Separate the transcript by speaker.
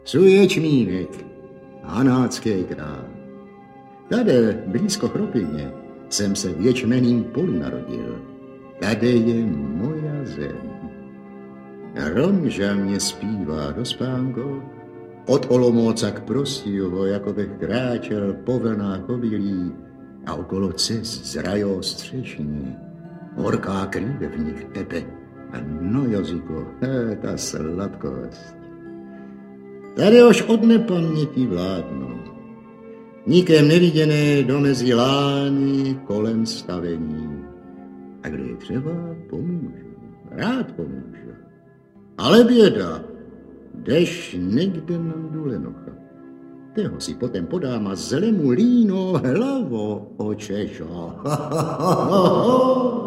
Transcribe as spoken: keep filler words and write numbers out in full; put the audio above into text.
Speaker 1: Su ječmínek, hanácký král. Tady, blízko Chropyně, jsem se v ječmeným polu narodil. Tady je moja zem. Romža mě zpívá do spánku, od Olomouca k Prostějovu, jako bych kráčel po vlnách obilí a okolo cest zrajou střešní. Horká krýve v nich tebe a no jazyko, he, ta sladkost. Tady už od nepaměti vládnou. Nikem neviděné domezí lány kolem stavení. A kde je třeba, pomůžu, rád pomůžu. Ale běda, jdeš někde na Dulenocha. Toho si potom podám a zlemu líno hlavo očešo.